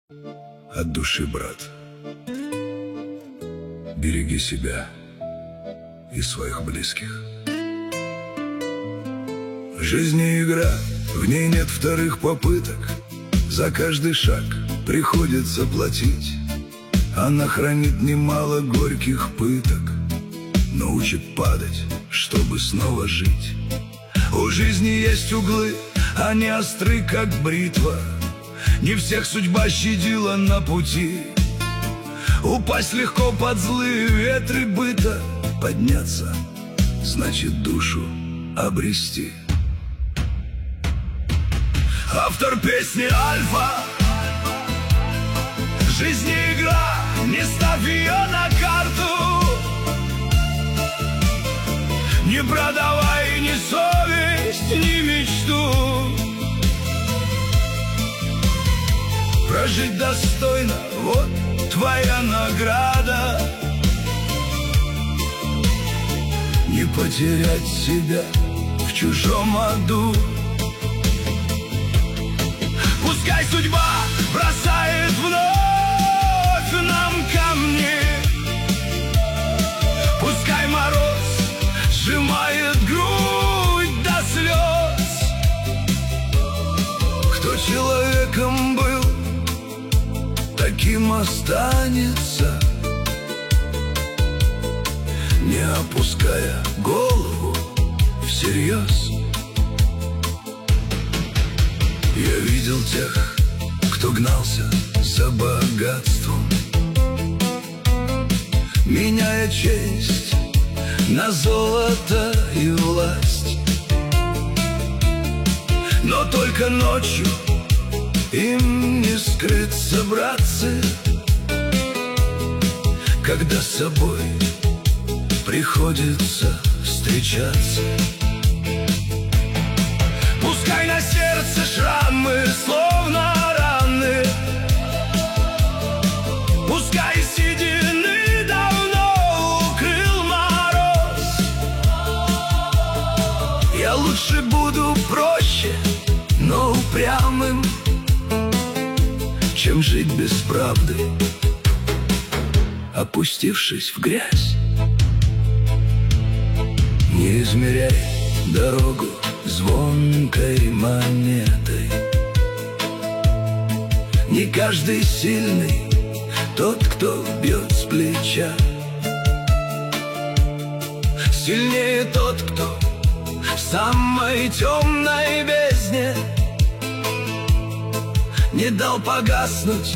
От души, брат, береги себя и своих близких. Жизнь не игра, в ней нет вторых попыток. За каждый шаг приходится платить. Она хранит немало горьких пыток, но учит падать, чтобы снова жить. У жизни есть углы, они остры, как бритва. Не всех судьба щадила на пути. Упасть легко под злые ветры быта, подняться значит душу обрести. Автор песни Альфа. Жизнь не игра, не ставь ее на карту. Не продавай ни совесть, ни мечту. Прожить достойно — вот твоя награда. Не потерять себя в чужом аду. Пускай судьба бросает вновь нам камни, пускай мороз сжимает грудь до слез. Кто человеком был, таким останется, не опуская голову всерьез. Я видел тех, кто гнался за богатством, меняя честь на золото и власть. Но только ночью им не скрыться, братцы, когда с собой приходится встречаться. Пускай на сердце шрамы, словно раны, пускай седины давно укрыл мороз. Я лучше буду проще, но упрямым, чем жить без правды, опустившись в грязь. Не измеряй дорогу звонкой монетой. Не каждый сильный тот, кто бьет с плеча. Сильнее тот, кто в самой темной бездне не дал погаснуть